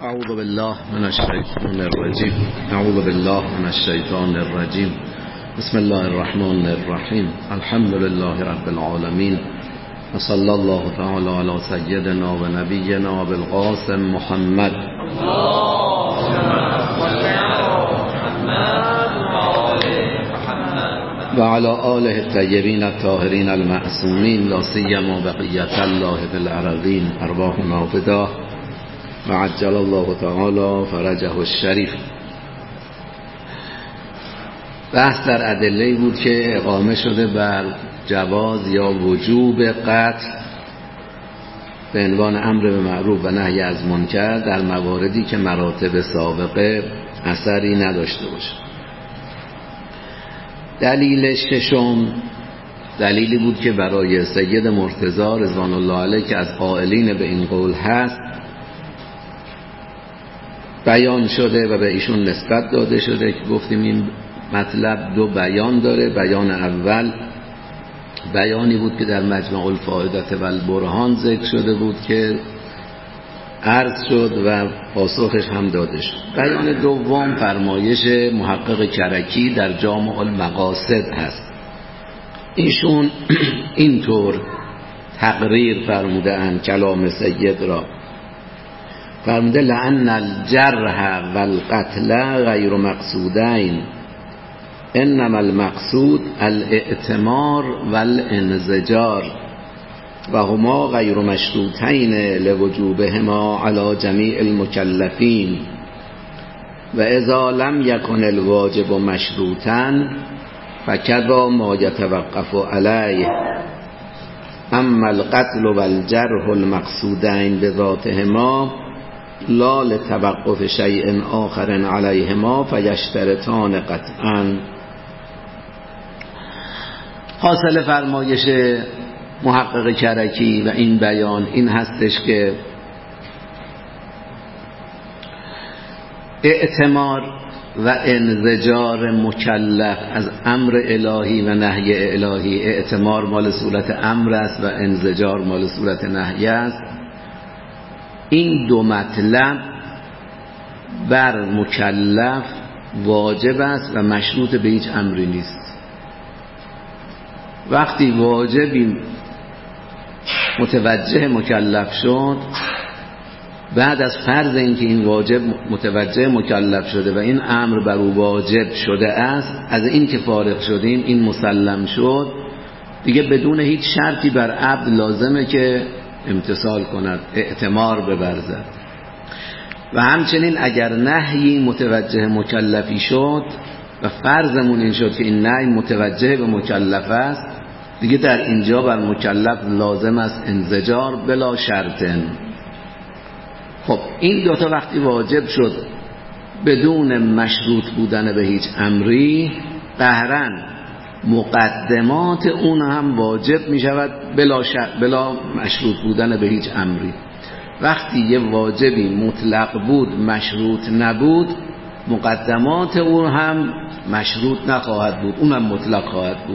اعوذ بالله من الشیطان الرجیم. اعوذ بالله من الشیطان الرجیم. بسم الله الرحمن الرحیم. الحمد لله رب العالمین و صلی الله تعالی علی سیدنا و نبینا بالقاسم محمد و علی آله الطیبین الطاهرین المعصومین لا سیما بقیة الله فی الارضین ارواحنا فداه و عجل الله تعالی فرجه الشریف. بحث در ادله بود که اقامه شده بر جواز یا وجوب قتل به عنوان امر به معروف و نهی از منکر در مواردی که مراتب سابقه اثری نداشته باشه. دلیل ششم دلیلی بود که برای سید مرتضی رضوان الله علیه که از قائلین به این قول هست بیان شده و به ایشون نسبت داده شده که گفتیم این مطلب دو بیان داره. بیان اول بیانی بود که در مجمع الفائدة و البرهان ذکر شده بود که عرض شد و پاسخش هم داده شد. بیان دوم فرمایش محقق کرکی در جامع المقاصد هست. ایشون اینطور تقریر فرموده اند کلام سید را، فرموده لأن الجرح والقتل غیر مقصودین انما المقصود الاعتمار والانزجار و هما غیر مشروطین لوجوبهما علی جمیع المکلفین و اذا لم یکن الواجب مشروطا فکذا ما یتوقف علیه اما القتل والجرح المقصودین بذاتهما لا لتوقف شیء آخر علیهما فیشترطان قطعا. حاصل فرمایش محقق کرکی و این بیان این هستش که اعتمار و انزجار مکلف از امر الهی و نهی الهی، اعتمار مال صورت امر است و انزجار مال صورت نهی است، این دو مطلب بر مکلف واجب است و مشروط به هیچ امری نیست. وقتی واجبی متوجه مکلف شد، بعد از فرض اینکه این واجب متوجه مکلف شده و این امر بر او واجب شده است، از این که فارغ شدیم این مسلم شد، دیگه بدون هیچ شرطی بر عبد لازمه که امتثال کند، اعتمار بورزد. و همچنین اگر نهی متوجه مکلفی شد و فرضمون این شد که این نهی متوجه به مکلف است، دیگه در اینجا بر مکلف لازم است انزجار بلا شرطن. خب این دوتا وقتی واجب شد بدون مشروط بودن به هیچ امری، قهرن مقدمات اون هم واجب می شود بلا مشروط بودن به هیچ امری. وقتی یه واجبی مطلق بود مشروط نبود، مقدمات اون هم مشروط نخواهد بود، اون هم مطلق خواهد بود.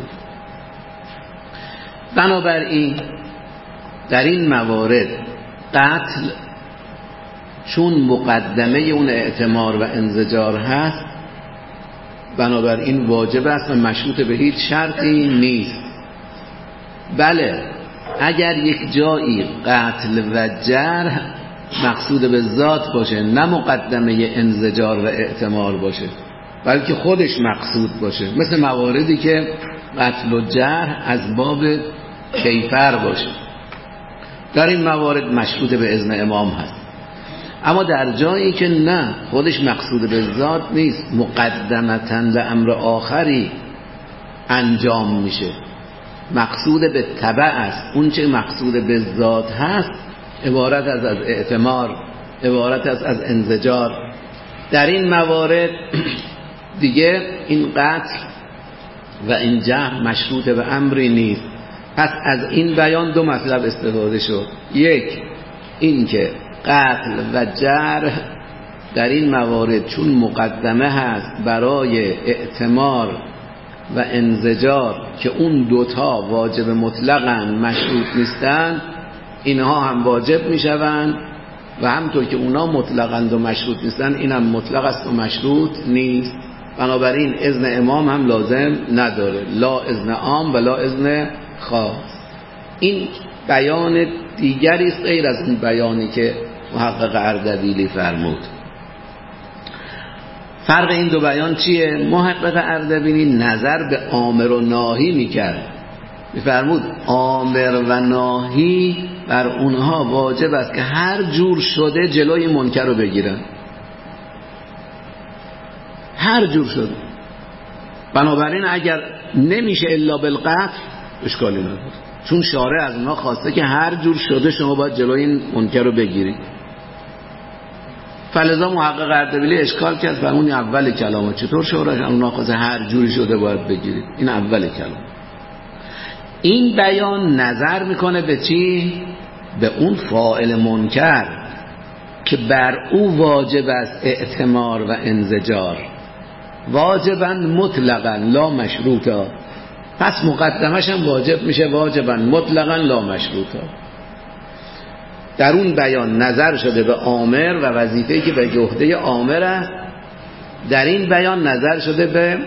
بنابراین در این موارد قتل چون مقدمه اون اعتمار و انزجار هست، بنابراین واجب است و مشروط به هیچ شرطی نیست. بله اگر یک جایی قتل و جرح مقصود به ذات باشه، نه مقدمه انزجار و اعتمار باشه، بلکه خودش مقصود باشه، مثل مواردی که قتل و جرح از باب کیفر باشه، در این موارد مشروط به اذن امام هست. اما در جایی که نه خودش مقصود به ذات نیست، مقدمتاً به امر آخری انجام میشه، مقصود به تبع است، اون چه مقصود به ذات هست عبارت از اعتمار، عبارت از انزجار، در این موارد دیگه این قتل و این جرح مشروط به امری نیست. پس از این بیان دو مطلب استفاده شد. یک، این که قتل و جرح در این موارد چون مقدمه هست برای اعتمار و انزجار که اون دوتا واجب مطلقاً مشروط نیستن، اینها هم واجب میشوند و همطور که اونا مطلقاً و مشروط نیستن اینم مطلق است و مشروط نیست. بنابراین اذن امام هم لازم نداره، لا اذن عام و لا اذن خاص. این بیان دیگری است غیر از این بیانی که محقق اردبیلی فرمود. فرق این دو بیان چیه؟ محقق اردبیلی نظر به آمر و ناهی میکرد، میفرمود آمر و ناهی بر اونها واجب است که هر جور شده جلوی منکر رو بگیرن، هر جور شده. بنابراین اگر نمیشه الا بالقطع اشکالی نداره، چون شارع از اونها خواسته که هر جور شده شما باید جلوی این منکر رو بگیرید. فلذا محقق اردبیلی اشکال کرد، فرمون اول کلامه چطور شورش اونها خواسته هر جوری شده باید بگیرید؟ این اول کلام. این بیان نظر میکنه به چی؟ به اون فاعل منکر که بر او واجب است اعتمار و انزجار، واجبا مطلقا لا مشروطا. پس مقدمش هم واجب میشه واجبا مطلقا لا مشروطا. در اون بیان نظر شده به آمر و وظیفه‌ای که به عهده آمر است، در این بیان نظر شده به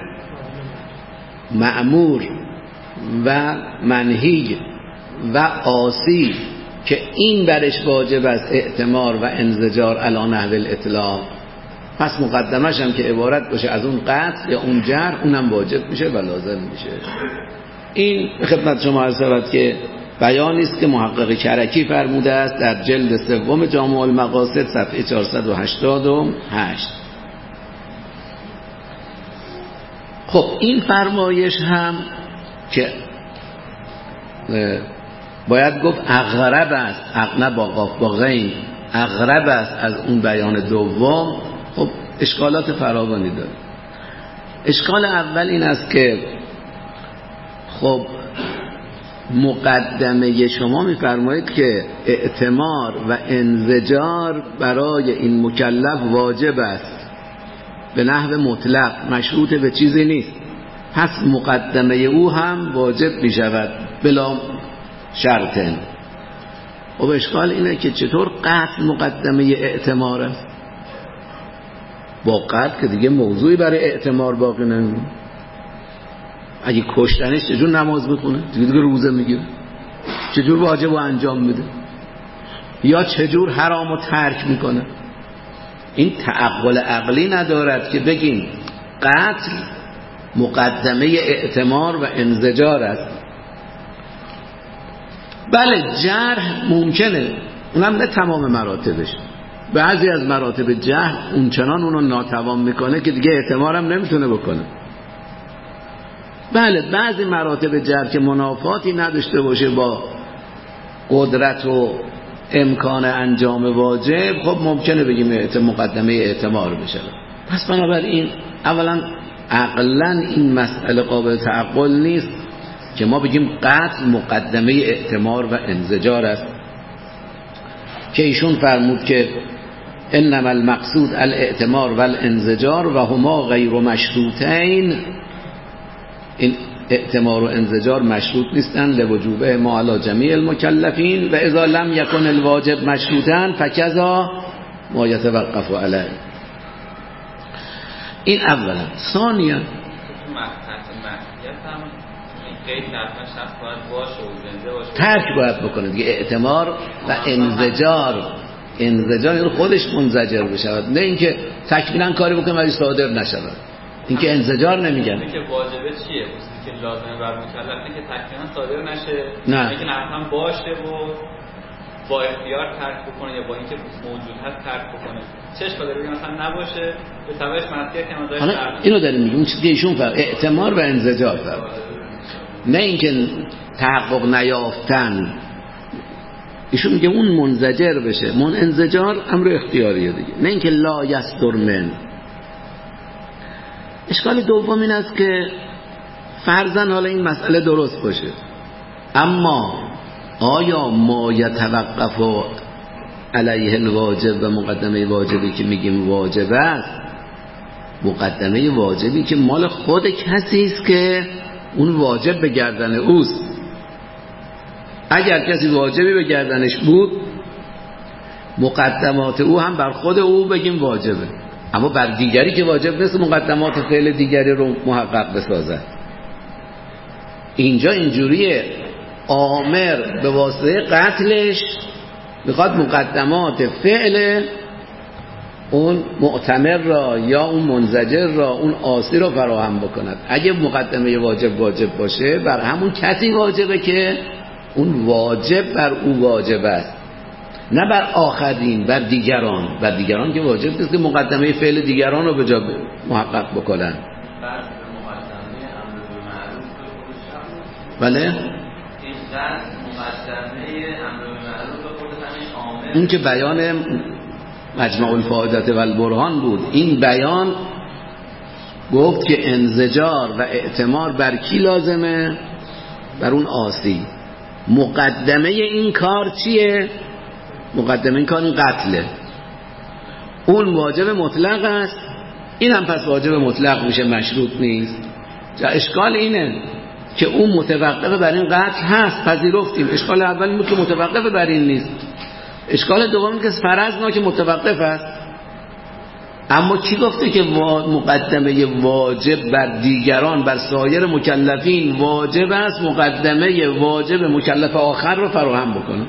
مأمور و منهی و عاصی که این برش واجب است اعتمار و انزجار علی نحو الاطلاق. پس مقدمش هم که عبارت باشه از اون قطع یا اون جرح، اونم واجب میشه و لازم میشه. این خدمت شما عرض شود که بیانی است که محقق کرکی فرموده است در جلد 3 جامع المقاصد صفحه 488. خب این فرمایش هم که باید گفت اغرب است، نه با قاف با غین، اغرب است از اون بیان دوم. خب اشکالات فراوانی داره. اشکال اول این است که خب مقدمه شما میفرمایید که اعتمار و انزجار برای این مکلف واجب است به نحو مطلق، مشروط به چیزی نیست. پس مقدمه او هم واجب می شود بلا شرطن. و اشکال اینه که چطور قطع مقدمه اعتمار است؟ با قطع که دیگه موضوعی برای اعتمار باقی نمیمونه. اگه کشتنش چجور نماز بخونه؟ دیگه روزه میگیره؟ چجور واجب رو انجام میده؟ یا چجور حرام رو ترک میکنه؟ این تعقل عقلی ندارد که بگیم قتل مقدمه اعتمار و انزجار است. بله جرح ممکنه، اونم نه تمام مراتبش، بعضی از مراتب جرح اونچنان اونو ناتوان میکنه که دیگه اعتمار هم نمیتونه بکنه. بله بعضی مراتب جرح که منافاتی نداشته باشه با قدرت و امکان انجام واجب، خب ممکنه بگیم مقدمه اعتمار بشه. پس بنابراین اولا عقلا این مسئله قابل تعقل نیست که ما بگیم قطع مقدمه اعتمار و انزجار است، که ایشون فرمود که انما المقصود الاعتمار و الانزجار و هما غیر مشروطین. این اعتمار و انزجار مشروط نیستن لوجوبه ما علی جمیع المکلفین و اذا لم یکن الواجب مشروطا فکذا ما یتوقف علیه. این اولا. ثانیا ترک باید بکنه دیگه. اعتمار و انزجار یعنی خودش منزجر بشود، نه اینکه تکمیلا کاری بکنه ولی صادر نشود. اینکه انزجار نمیگن. اینکه واجبه چیه؟ که لازمه بر مکلفه که تکمیلا صادر نشه، نه اینکه حتما باشه و با اختیار ترک بکنه یا با اینکه موجود هست ترک بکنه. چه اشکالی داره مثلا نباشه به سببش معصیت که مزایش حالا اینو داریم میگیم. اون چیزی که ایشون فرق اعتمار و انزجار فرق، نه اینکه تحقق نیافتن. ایشون میگه اون منزجر بشه، انزجار امر اختیاریه دیگه، نه اینکه لا یصدر من. اشکال دوم این است که فرضاً حالا این مسئله درست باشه، اما آیا ما یتوقف علیه الواجب و مقدمه واجبی که میگیم واجب است، مقدمه واجبی که مال خود کسی است که اون واجب به گردن اوست. اگر کسی واجبی به گردنش بود مقدمات او هم بر خود او بگیم واجبه، اما بر دیگری که واجب نیست مقدمات فعل دیگری رو محقق بسازد. اینجا اینجوریه، آمر به واسطه قتلش میخواد مقدمات فعل اون معتمر را یا اون منزجر را، اون عاصی را فراهم بکند. اگه مقدمه واجب باشه بر همون کسی واجبه که اون واجب بر او واجب است، نه بر آخرین، بر دیگران که واجب نیست که مقدمه فعل دیگران رو به جا محقق بکنن. بله اون که بیان مجمع الفائدة و البرهان بود. این بیان گفت که انزجار و اعتمار بر کی لازمه؟ بر اون عاصی. مقدمه این کار چیه؟ مقدمه این کار این قتله، اون واجب مطلق است، این هم پس واجب مطلق میشه، مشروط نیست. اشکال اینه که اون متوقف بر این قتل هست، پذیرفتیم. اشکال اول اینه که متوقف بر این نیست. اشکال دوم اینه که فرض که متوقف است. اما کی گفته که مقدمه واجب بر دیگران، بر سایر مکلفین واجب است مقدمه واجب مکلف آخر رو فراهم بکنه؟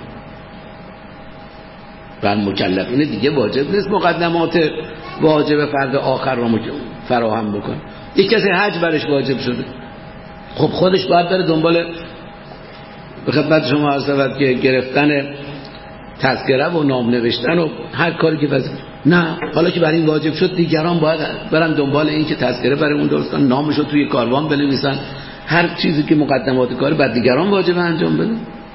بر مکلفین دیگه واجب نیست مقدمات واجب فرد آخر رو فراهم بکنه. یک کسی حج برش واجب شده، خب خودش باید بره دنبال، به خدمت شما عرض شود که گرفتن تذکره و نام نوشتن و هر کاری که واسه، نه، حالا که برای این واجب شد دیگران باید برن دنبال این که تذکره برای اون درست کنن، نامشو توی کاروان بنویسن، هر چیزی که مقدمات کاری بر دیگران واجب انجام بده.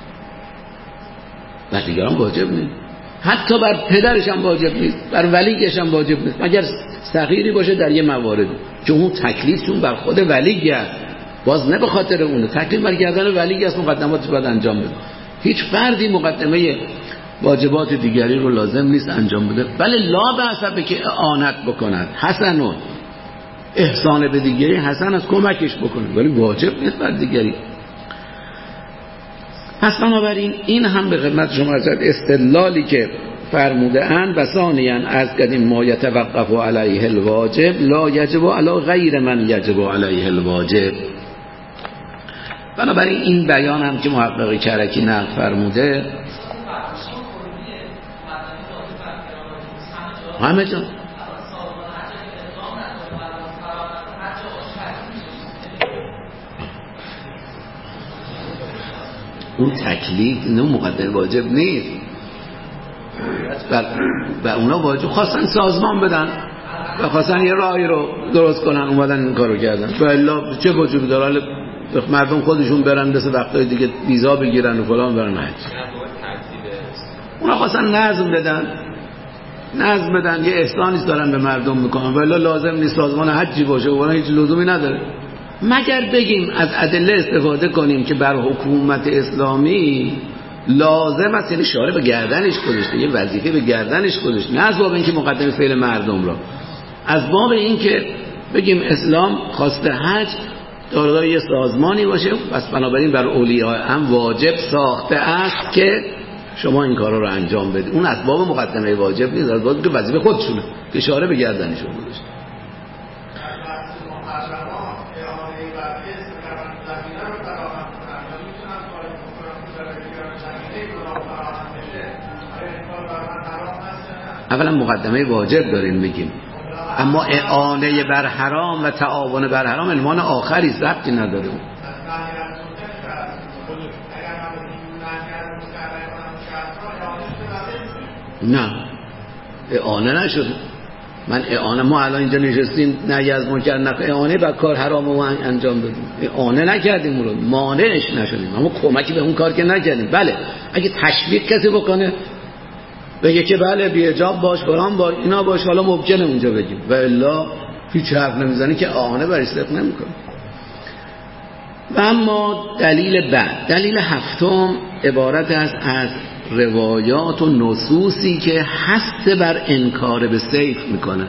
بر دیگران واجب نیست، حتی بر پدرش هم واجب نیست، بر ولیش هم واجب نیست، مگر صغیری باشه در یه موارد، چون اون تکلیفشون بر خود ولی است، باز نه به خاطر اونه، تکلیف بر گردن ولی است، مقدماتش باید انجام بده. هیچ فردی مقدمه واجبات دیگری رو لازم نیست انجام بده، ولی لا بأس به که اعانت بکند، حسنون، احسان به دیگری حسن از کمکش بکنه، ولی واجب نیست بر دیگری. پس بنابراین این هم به خدمت شما استدلالی که فرموده اند و ثانیاً از قدیم ما یتوقف علیه الواجب لا یجب علی غیر من یجب علیه الواجب. بنابراین این بیان هم که محقق کرکی نقل فرموده همه جا اون تکلیف نه مقدمه واجب نیست، و اونا واجب خواستن سازمان بدن و خواستن یه راهی رو درست کنن، اومدن این کارو کردن. و الا چه وجوب داره مردم خودشون برن دست وقتای دیگه ویزا بگیرن و فلان برن حج؟ اونا خواستن نظم بدن یه احسانی دارن به مردم میکنن، و الا لازم نیست سازمان حجی باشه، اونا هیچ لزومی نداره. مگر بگیم از ادله استفاده کنیم که بر حکومت اسلامی لازم است، یعنی شارع به گردنش گذاشته، یه وظیفه به گردنش گذاشته، نه از باب اینکه مقدمه فعل مردم را، از باب اینکه بگیم اسلام خواسته حج دارای یه سازمانی باشه، پس بنابراین بر اولیاء هم واجب ساخته است که شما این کارا رو انجام بدید. اون از باب مقدمه واجب نیست، از باب که وظیفه خودشونه که شارع به گردنشون گذاشته. اولا مقدمه واجب داریم بگیم، اما اعانه بر حرام و تعاون بر حرام عنوان آخری است، ربطی نداره. نه اعانه نشد. ما الان اینجا نشستیم نهی از منکر نکنیم، اعانه بر کار حرام رو انجام دادیم، اعانه نکردیم، رو مانعش نشدیم، اما کمکی به اون کار که نکردیم. بله اگه تشویق کسی بکنه بگه که بله بی‌حجاب باش فلان باش اینا باش، حالا ممکنه اونجا بگیم، و الا هیچ حرف نمیزنی که اعانه بر صدق نمیکنه. و اما دلیل بعد، دلیل هفتم عبارت است از روایات و نصوصی که حث بر انکار به سیف میکنه.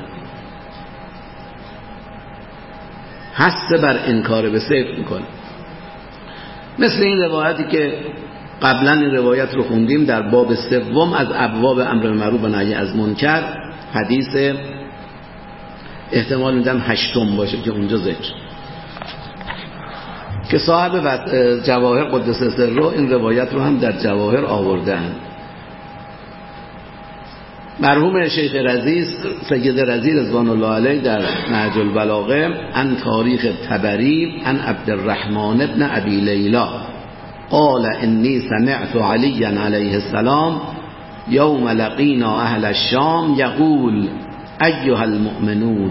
حث بر انکار به سیف میکنه، مثل این روایتی که قبلا این روایت رو خوندیم در باب سوم از ابواب امر بالمعروف و نهی از منکر، حدیث احتمال میدم 8 باشه که اونجا ذکر که صاحب جواهر قدس سره این روایت رو هم در جواهر آوردن. مرحوم شیخ رضی سید رضی رضوان الله علیه در نهج البلاغه عن تاریخ طبری عن عبدالرحمن ابن ابی لیلا قال انی سمعت علی علیه السلام یوم لقینا اهل الشام یقول ایها المؤمنون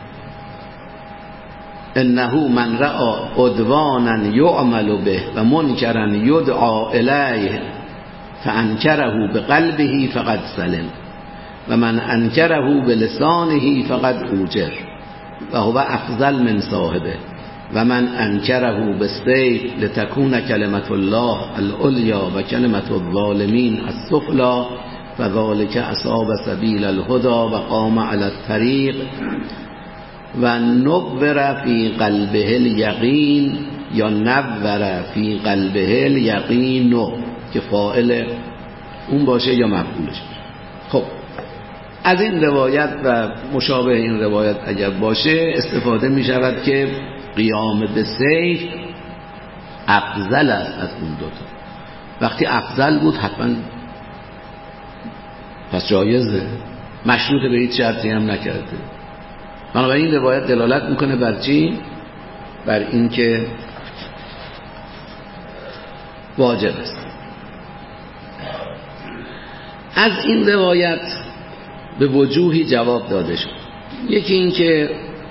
انه من رأى عدوانا یعمل به و منکرا یدعا الیه فانکره بقلبه فقد سلم و من انکره بلسانه فقد اوجر و هو افضل من صاحبه و من انکره بالسیف لتکون کلمت الله العلیا و کلمت الظالمین السفلی فذلک اصاب سبیل الهدى و قام علی الطریق و نور فی قلبه الیقین یا نور فی قلبه الیقین که فاعل اون باشه یا مفعولش. خب از این روایت و مشابه این روایت اگر باشه استفاده می شود که قیام به سیف افضل است از اون دوتا. وقتی افضل بود حتما پس جایزه، مشروط به هیچ شرطی هم نکرده. بنابراین این روایت دلالت میکنه بر چی؟ بر این که واجب است. از این روایت به وجوهی جواب داده شد. یکی این که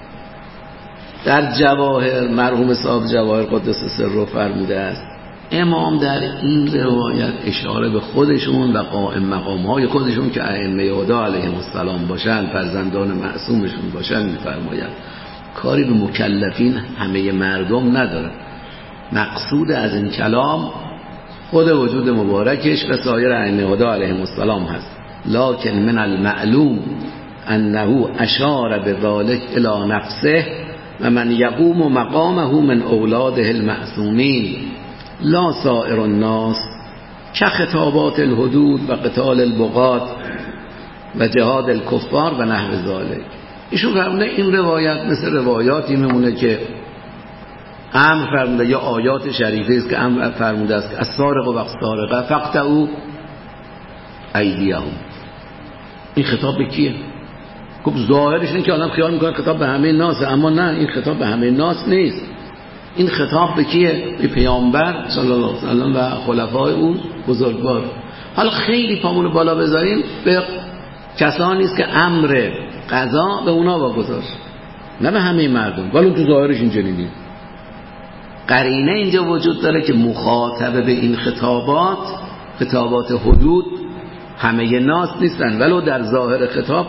در جواهر مرحوم صاحب جواهر قدس سره فرموده است امام در این روایت اشاره به خودشون و قائم مقامهای خودشون که ائمه هدی علیهم السلام باشن، فرزندان معصومشون باشن میفرمایند. کاری به مکلفین همه مردم نداره. مقصود از این کلام خود وجود مبارکش و سایر ائمه هدی علیهم السلام هست. لکن من المعلوم انه اشار بذلك الى نفسه و من یقوم مقامه من اولاده المعصومین لا سائر الناس که خطابات الحدود و قتال البغات و جهاد الکفار و نحو ذالک. ایشون فرموده این روایت مثل روایاتی میمونه که امر فرموده یا آیات شریفه است که امر فرموده است که السارق و السارقه فاقطعوا ایدیهم. این خطاب به کیه؟ خب ظاهرش اینه که آدم خیال میکنه خطاب به همه ناسه، اما نه، این خطاب به همه ناس نیست. این خطاب به کیه؟ به پیامبر صلی الله علیه و سلم و خلفای او بزرگوار. حالا خیلی پامون بالا بذاریم به کسانی است که امر قضا به اونا واگذار، نه به همه مردم. ولی تو ظاهرش اینجوری نیست. قرینه اینجا وجود داره که مخاطب به این خطابات حدود همه ناس نیستن، ولو در ظاهر خطاب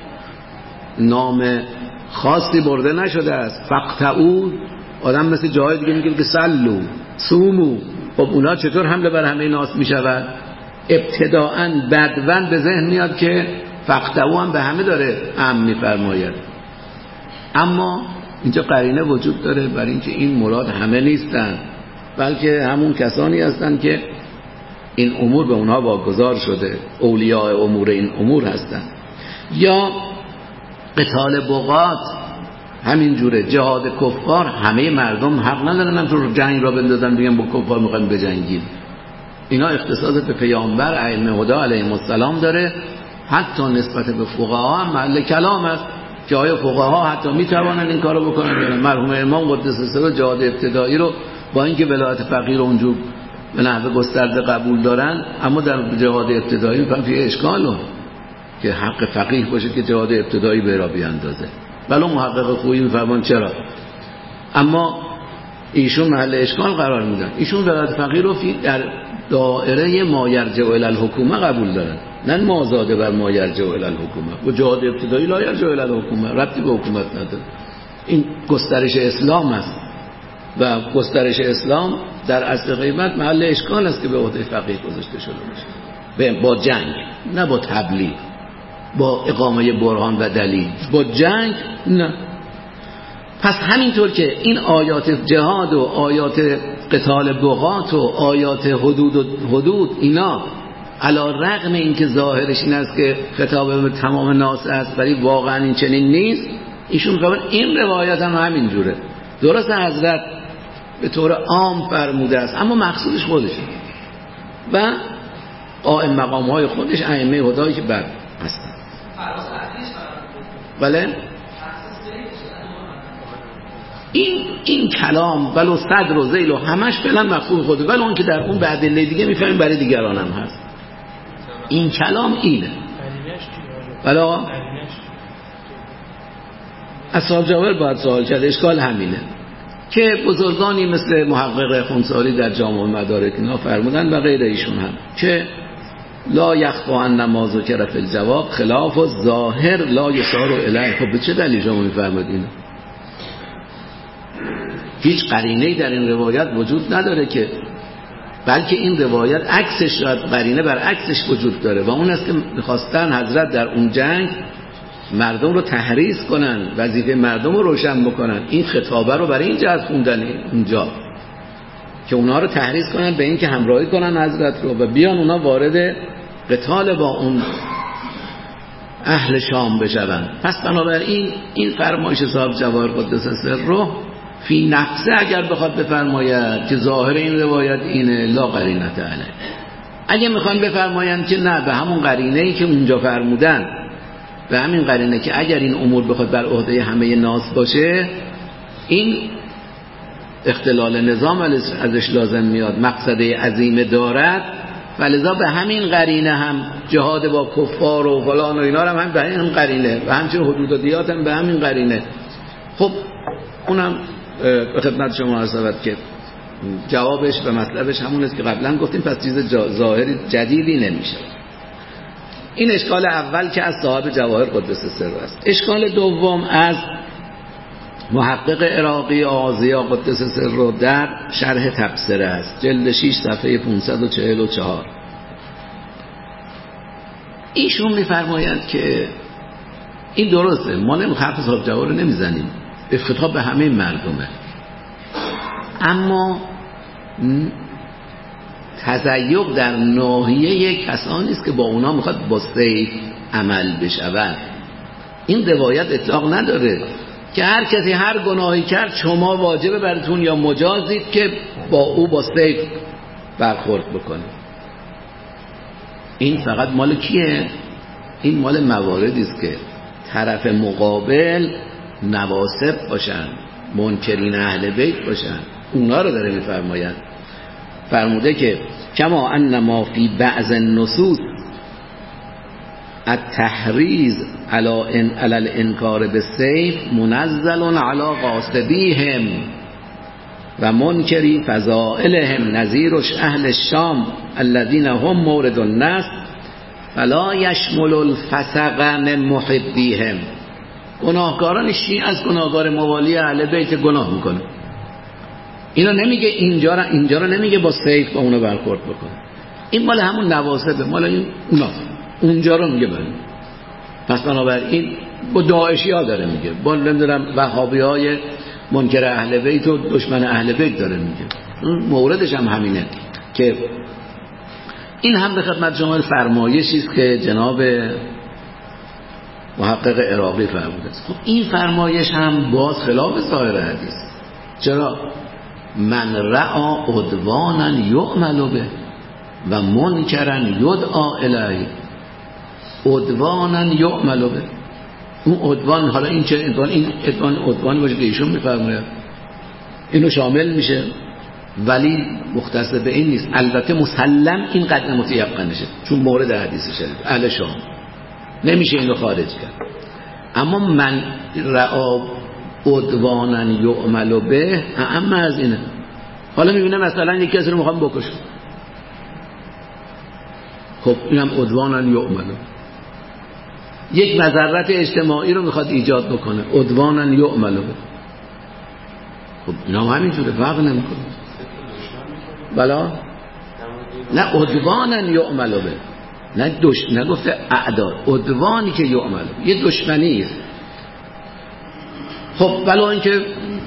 نام خاصی برده نشده است. فقطعوا، آدم مثل جای دیگه میگه که سلو سومو. خب اونا چطور حمله بر همه ناس میشود؟ ابتداءً بدون به ذهن میاد که فقطعوا هم به همه داره امر میفرماید. اما اینجا قرینه وجود داره بر اینکه این مراد همه نیستن، بلکه همون کسانی هستن که این امور به اونها واگذار شده، اولیاء امور این امور هستن. یا قتال بغات همین جوره، جهاد کفار همه مردم حق ندارن تو جنگ را بندازن بگن با کفار میخوایم بجنگیم. اینا اختصاص به پیامبر ائمه هدی علیهم السلام داره. حتی نسبت به فقها هم محل کلام است که آیا فقها حتی میتوانن این کارو بکنن. مرحوم امام قدس سره جهاد ابتدایی رو با اینکه ولایت فقیه رو اونجور به نحو گسترده قبول دارن، اما در جهاد ابتدایی میفهمن فیه اشکالو که حق فقیه باشه که جهاد ابتدایی به را بیاندازه. ولی محقق خویی میفرمان چرا، اما ایشون محل اشکال قرار میدن. ایشون ولایت فقیه رو در دائره ما یرجع الی الحکومه قبول دارن، نه مازاده بر ما یرجع الی الحکومه. و جهاد ابتدایی لا یرجع الی الحکومه، ربطی به حکومت نداره. این گسترش اسلام است و گسترش اسلام در اصل قیمت محل اشکال است که به عهده فقیه گذاشته شده باشه. با جنگ، نه با تبلیغ، با اقامه برهان و دلیل. با جنگ نه. پس همینطور که این آیات جهاد و آیات قتال بغات و آیات حدود اینا علی رغم اینکه ظاهرش این است که خطاب به تمام ناس است ولی واقعا این چنین نیست، ایشون میگن این روایت هم همین جوره. درست حضرت به طور عام فرموده است اما مقصودش خودشه و قائم مقام های خودش ائمه هدایی که بعد هستن. بله این کلام ولو صدر و ذیل و همش فعلا مفهوم خوده، ولی اون که در اون بعد دیگه میفهمیم برای دیگران هم هست. این کلام اینه. بلا اصحاب جواهر باید سوال کرد، اشکال همینه که بزرگانی مثل محقق خونساری در جامع مدارک اینا فرمودن و غیر ایشون هم که لا یخفا ان ما ذکر فی الجواب خلاف الظاهر لا یسار الیه. خب به چه دلیل شما میفرمایید اینو؟ هیچ قرینه‌ای در این روایت وجود نداره که، بلکه این روایت عکسش شاید قرینه بر عکسش وجود داره و اون است که می‌خواستن حضرت در اون جنگ مردم رو تحریض کنن، وظیفه مردم رو روشن بکنن. این خطابه رو برای این جهت خوندن اونجا که اونا رو تحریض کنن به این که همراهی کنن حضرت رو و بیان اونا وارد قتال با اون اهل شام بشون. پس بنابراین این فرمایش صاحب جواهر قدس سره فی نفسه اگر بخواد بفرماید که ظاهر این روایت اینه لا قرینه علیه، اگه میخوان بفرمایند که نه به همون قرینه‌ای که اونجا فرمودن، به همین قرینه که اگر این امور بخواد بر عهده همه ناس باشه این اختلال نظام ازش لازم میاد، مقصد عظیم دارد، ولذا به همین قرینه هم جهاد با کفار و فلان و اینا هم به همین قرینه و همچنین حدود و دیات هم به همین قرینه. خب اونم به خدمت شما عرض شود که جوابش و مطلبش همون است که قبلا گفتیم، پس چیز ظاهری جدیدی نمیشه. این اشکال اول که از صاحب جواهر قدس سره است. اشکال دوم از محقق عراقی آزیا قدس سره در شرح تبصره است، جلد 6 صفحه 544. ایشون میفرمایند که این درسته، ما حرف صاحب جواهر رو نمیزنیم، به خطاب به همه مردمه، اما تضیق در ناحیه کسانی است که با اونا میخواد با سیف عمل بشود. این روایت اطلاق نداره که هر کسی هر گناهی کرد شما واجبه براتون یا مجازید که با او با سیف برخورد بکنید. این فقط مال کیه؟ این مال مواردی است که طرف مقابل نواسب باشن، منکرین اهل بیت باشن، اونا رو داره میفرماید. فرموده که کما انما فی بعض النصوص التحریض علی الانکار بالسیف منزل علی غاصبیهم و منکری فضائلهم نظیرش اهل الشام الذین هم مورد النصر فلا یشمل الفسقن محبیهم. گناهکاران شیعه از گناهکار موالی اهل بیت گناه میکنه، اینو نمیگه اینجا رو نمیگه با سیف با اونو برخورد بکنه، این مال همون نواسبه، مال این اونا، اونجا رو میگه بله. پس بنابراین با داعشی ها داره میگه، با نمیدونم وهابی های منکر اهل بیت و دشمن اهل بیت داره میگه. موردش هم همینه که این هم به خدمت شما فرمایشی است که جناب محقق عراقی فرموده است. خب این فرمایش هم باز خلاف ظاهر حدیث. چرا؟ من رعا عدوانا یعمل به و منکرا یدعا الیه. عدوانا یعمل به، اون عدوان، حالا این چه عدوان؟ این عدوان باشه که ایشون میفرماید اینو شامل میشه، ولی مختص به این نیست. البته مسلم این قدر متیقن نشه چون مورد حدیث شریف اهل شام نمیشه اینو خارج کرد. اما من رعا عدوانا یعمل به اما از اینه. حالا میبینه مثلا یکی کسی رو میخوام بکشه، خب اینم عدوانا یعمل. یک مضرت اجتماعی رو میخواد ایجاد بکنه، عدوانا یعمل به. خب اینا هم همینجوره، فرق نمیکنه. بلا نه عدوانا یعمل به، نه گفته اعداد، عدوانی که یعمل، یه دشمنی است. خب ولو اینکه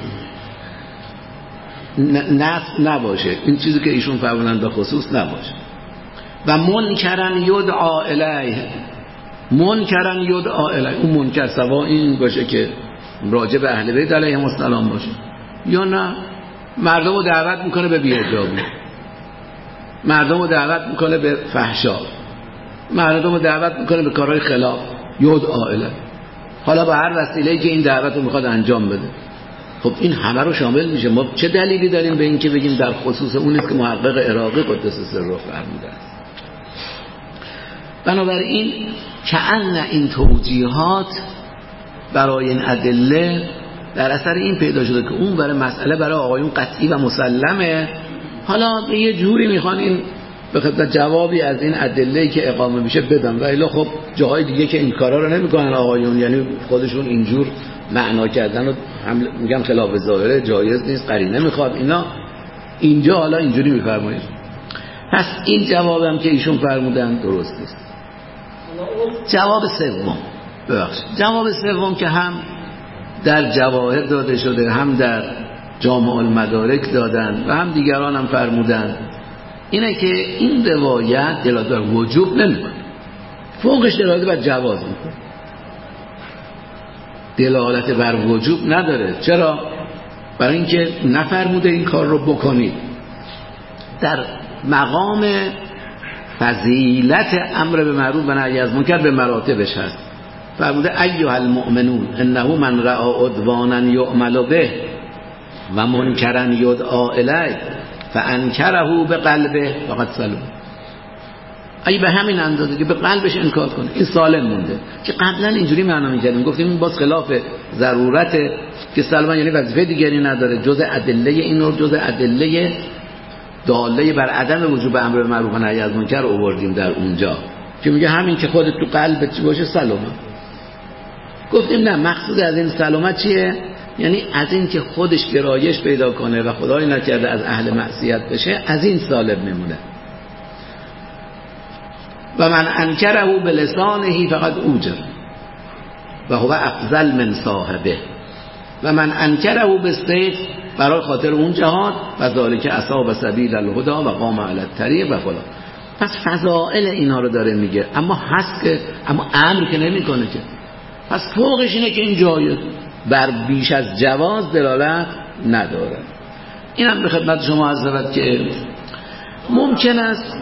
نباشه، این چیزی که ایشون فرمودن به خصوص نباشه. و منکرن یدعا الیه، منکرن یدعا الیه، اون منکر سوا این باشه که راجع به اهل بیت علیهم السلام باشه یا نه مردم رو دعوت میکنه به بی‌حجابی، مردم رو دعوت میکنه به فحشا، مردم رو دعوت میکنه به کارهای خلاف، یدعا الیه، حالا به هر وسیله‌ای که این دعوت رو میخواد انجام بده. خب این همه رو شامل میشه. ما چه دلیلی داریم به این که بگیم در خصوص اون است که محقق عراقی قدس سره فرموده است؟ بنابراین کأن این توجیهات برای این ادله در اثر این پیدا شده که اون برای مسئله برای آقایون قطعی و مسلمه، حالا به یه جوری میخوان این به خاطر جوابی از این ادله‌ای که اقامه میشه بدن. و الا خب جاهای دیگه که این کارا رو نمیکنن آقایون، یعنی خودشون اینجور معنا کردن و میگم خلاف ظاهره جایز نیست، قرینه میخواد اینا، اینجا حالا اینجوری میفرمایید. پس این جوابم که ایشون فرمودن درست نیست. جواب سوم، ببخشید، جواب سوم که هم در جواهر داده شده، هم در جامع المدارک دادن و هم دیگران هم فرمودن، اینه که این روایت دلالت بر وجوب نمیکنه، فوقش دلالت بر جواز میکنه، دلالت بر وجوب نداره. چرا؟ برای اینکه نفرموده این کار رو بکنید. در مقام فضیلت امر به معروف و نهی از منکر به مراتبش هست. فرموده ایها المؤمنون انه من رأى عدوانا یعمل به و منکرا یدعا الیه فانکره بقلبه فقد سلم. اگه به همین اندازه که به قلبش انکار کنه این سالم مونده. که قبلا اینجوری معنا می‌کردیم، گفتیم این باز خلاف ضرورت که سلمان یعنی وظیفه دیگری نداره، جز ادله این رو جز ادله داله بر عدم وجوب امر به معروف و نهی از منکر آوردیم در اونجا که میگه همین که خودت تو قلبت باشه سلامت. گفتیم نه، مقصود از این سلامت چیه؟ یعنی از این که خودش گرایش پیدا کنه و خدای نکرده از اهل معصیت بشه، از این سالم میمونه. و من انکره بلسانه فقط اوجر و هو افضل من صاحبه و من انکره بالسیف برای خاطر اون جهاد و ذالک اصحاب سبیل الهدی و قام علی الطریق و فلان. پس فضائل اینا رو داره میگه، اما هست که اما امر که نمیکنه که. پس فوقش اینه که این جایز بر بیش از جواز دلالت نداره. اینم به خدمت شما عرض شود که ممکن است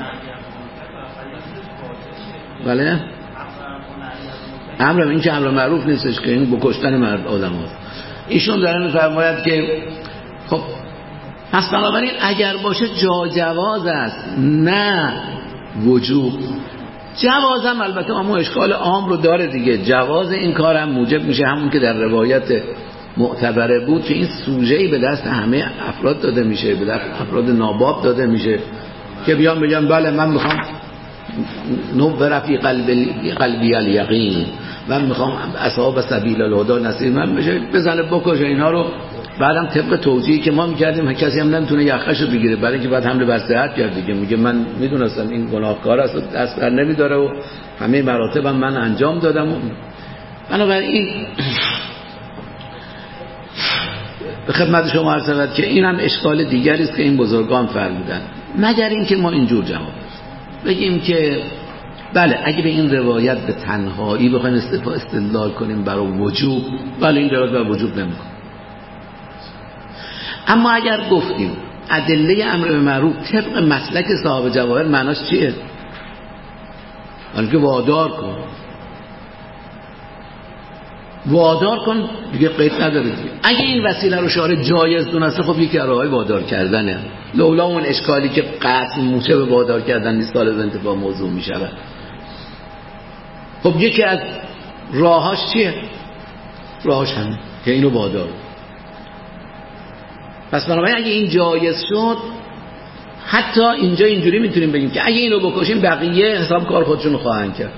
بله امر این که امر معروف نیستش که این بکشتن مرد آدم هست. ایشون داره میفرماید که خب پس بنابراین اگر باشه جواز است نه وجوب. جوازم البته اما اشکال عام رو داره دیگه، جواز این کارم موجب میشه همون که در روایت معتبره بود که این سوژه‌ای به دست همه افراد داده میشه، به دست افراد ناباب داده میشه که بیان بگن بله من میخوام نور فی قلبی الیقین، من میخوام اصحاب سبیل الهدی نصیب من بشه، بزنه بکشه اینا رو. بعدم طبق توجیهی که ما میکردیم کسی هم نمیتونه یخشو بگیره، برای اینکه بعد حمله بر صحت کرد دیگه، میگه من میدونستم این گناهکار است، دست بر نمیداره و همه مراتبم من انجام دادم. بنابراین به خدمت شما عرض شود که این هم اشکال دیگری است که این بزرگان فرمودن، مگر اینکه ما اینجور جواب بگیم که بله اگه به این روایت به تنهایی بخوایم استدلال کنیم برای وجوب، بله این روایت برای وجوب نمیکنه. اما اگر گفتیم ادله امر به معروف طبق مسلک صاحب جواهر معناش چیه؟ که وادار کن، وادار کن دیگه قید نداره دیگه. اگه این وسیله رو شارع جایز دونسته خب یکی از راههای وادار کردنه، لولا اون اشکالی که قطع موچه به وادار کردن نیست طالب انتفاع موضوع میشود. خب یکی از راهاش چیه؟ راهاش همین که اینو وادار. پس بنابراین اگه این جایز شد، حتی اینجا اینجوری میتونیم بگیم که اگه اینو بکشیم بقیه حساب کار خودشونو خواهند کرد.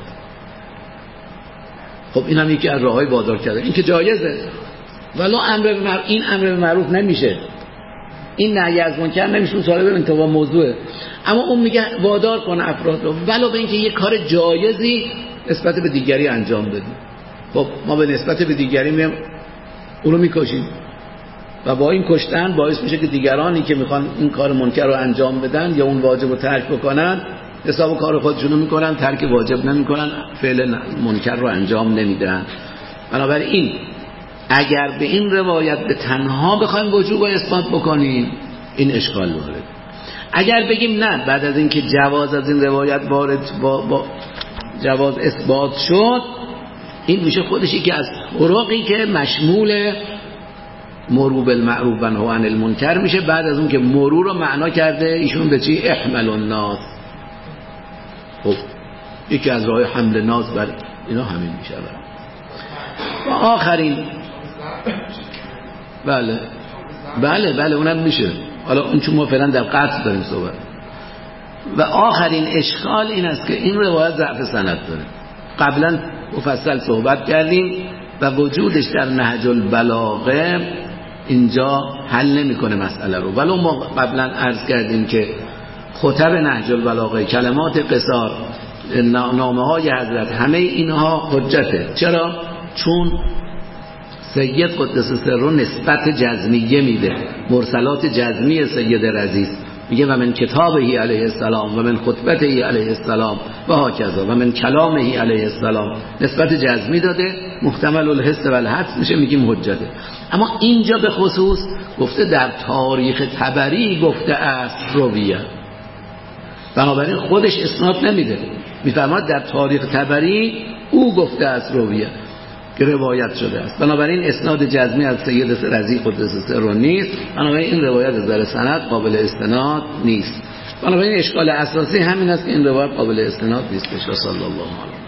خب این هم یکی از راههای وادار کرده، این که جایزه. ولو این امر به معروف نمیشه، این نهی از منکر نمیشه، اون سوال انتفاع موضوعه. اما اون میگه وادار کن افراد رو ولو به اینکه یه کار جایزی نسبت به دیگری انجام بدیم. خب ما به نسبت به دیگری میگیم اونو میکشیم و با این کشتن باعث میشه که دیگرانی که میخوان این کار منکر رو انجام بدن یا اون واجب رو ترک بکنن حساب کار خودشونو میکنن، ترک واجب نمیکنن، فعل منکر رو انجام نمیدن. بنابراین اگر به این روایت به تنها بخوایم وجوب رو اثبات بکنیم این اشکال وارد. اگر بگیم نه بعد از اینکه جواز از این روایت وارد با جواز اثبات شد، این میشه خودش یکی از طرقی که مشمول مرور بالمعروف و نهی عن المنکر میشه. بعد از اون که مرور رو معنا کرده ایشون به چی؟ احمل الناس. خب یکی از راه حمل ناس بر اینا همین میشه. و آخرین بله اونم میشه. حالا اون چون ما فعلا در قطع داریم صحبت. و آخرین اشکال این است که این روایت ضعف سند داره. قبلا مفصل صحبت کردیم و وجودش در نهج البلاغه اینجا حل نمیکنه مسئله رو. ولو ما قبلا عرض کردیم که خطب نهج البلاغه، کلمات قصار، نامه های حضرت، همه اینها حجته. چرا؟ چون سید قدس سره نسبت جزمیه میده، مرسلات جزمی سید رضی میگه و من کتابه علیه السلام و من خطبته علیه السلام و هاکذا و من کلامه علیه السلام، نسبت جزمی داده، محتمل الحس و الحدس میشه، میگیم حجته. اما اینجا به خصوص گفته در تاریخ طبری گفته است رویه، بنابراین خودش اسناد نمیده، میفرماد در تاریخ طبری او گفته است رویه که روایت شده است. بنابراین اسناد جزمی از سید رضی قدس سره نیست، بنابراین این روایت از نظر سند قابل استناد نیست. بنابراین اشکال اساسی همین است که این روایت قابل استناد نیست. صلی الله علیه و